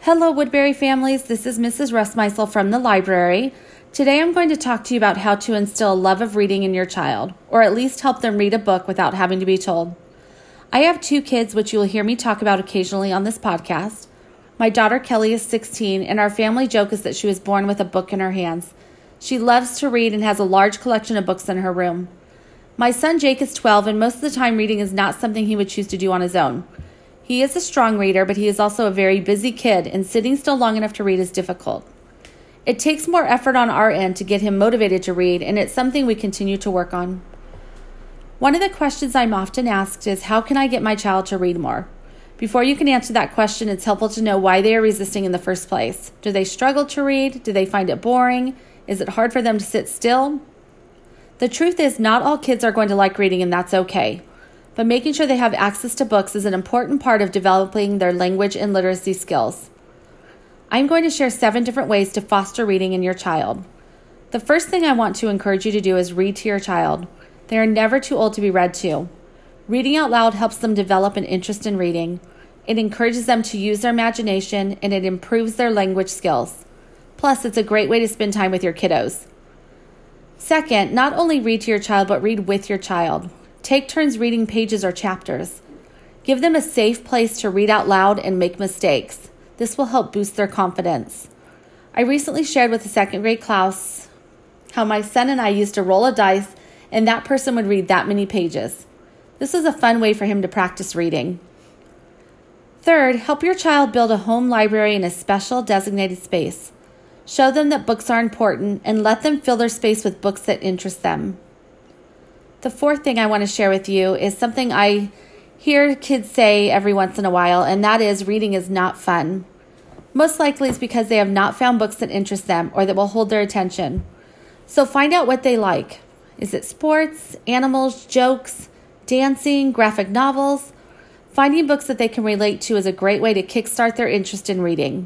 Hello, Woodbury families. This is Mrs. Rustmeisel from the library. Today I'm going to talk to you about how to instill a love of reading in your child, or at least help them read a book without having to be told. I have 2 kids, which you will hear me talk about occasionally on this podcast. My daughter Kelly is 16, and our family joke is that she was born with a book in her hands. She loves to read and has a large collection of books in her room. My son Jake is 12, and most of the time reading is not something he would choose to do on his own. He is a strong reader, but he is also a very busy kid, and sitting still long enough to read is difficult. It takes more effort on our end to get him motivated to read, and it's something we continue to work on. One of the questions I'm often asked is, how can I get my child to read more? Before you can answer that question, it's helpful to know why they are resisting in the first place. Do they struggle to read? Do they find it boring? Is it hard for them to sit still? The truth is, not all kids are going to like reading, and that's okay. But making sure they have access to books is an important part of developing their language and literacy skills. I'm going to share 7 different ways to foster reading in your child. The first thing I want to encourage you to do is read to your child. They are never too old to be read to. Reading out loud helps them develop an interest in reading. It encourages them to use their imagination, and it improves their language skills. Plus, it's a great way to spend time with your kiddos. Second, not only read to your child, but read with your child. Take turns reading pages or chapters. Give them a safe place to read out loud and make mistakes. This will help boost their confidence. I recently shared with the 2nd grade class how my son and I used to roll a dice and that person would read that many pages. This was a fun way for him to practice reading. Third, help your child build a home library in a special designated space. Show them that books are important and let them fill their space with books that interest them. The fourth thing I want to share with you is something I hear kids say every once in a while, and that is reading is not fun. Most likely it's because they have not found books that interest them or that will hold their attention. So find out what they like. Is it sports, animals, jokes, dancing, graphic novels? Finding books that they can relate to is a great way to kickstart their interest in reading.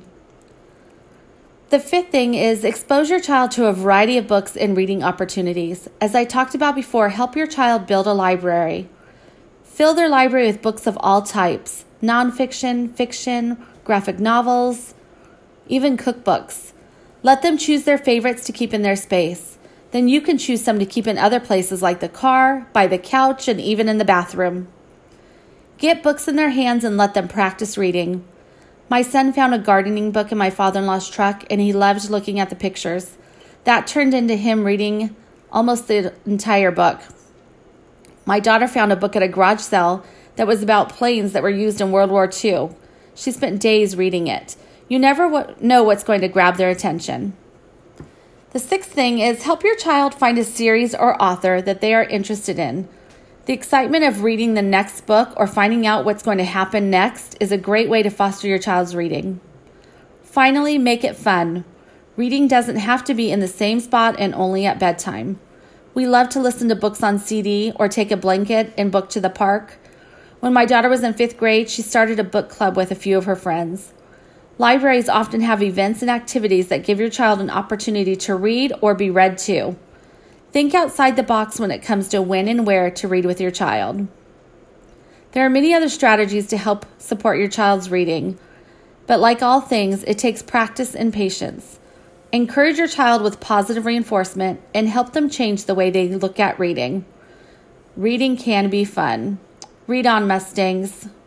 The 5th thing is expose your child to a variety of books and reading opportunities. As I talked about before, help your child build a library. Fill their library with books of all types, nonfiction, fiction, graphic novels, even cookbooks. Let them choose their favorites to keep in their space. Then you can choose some to keep in other places like the car, by the couch, and even in the bathroom. Get books in their hands and let them practice reading. My son found a gardening book in my father-in-law's truck, and he loved looking at the pictures. That turned into him reading almost the entire book. My daughter found a book at a garage sale that was about planes that were used in World War II. She spent days reading it. You never know what's going to grab their attention. The 6th thing is help your child find a series or author that they are interested in. The excitement of reading the next book or finding out what's going to happen next is a great way to foster your child's reading. Finally, make it fun. Reading doesn't have to be in the same spot and only at bedtime. We love to listen to books on CD or take a blanket and book to the park. When my daughter was in 5th grade, she started a book club with a few of her friends. Libraries often have events and activities that give your child an opportunity to read or be read to. Think outside the box when it comes to when and where to read with your child. There are many other strategies to help support your child's reading, but like all things, it takes practice and patience. Encourage your child with positive reinforcement and help them change the way they look at reading. Reading can be fun. Read on, Mustangs.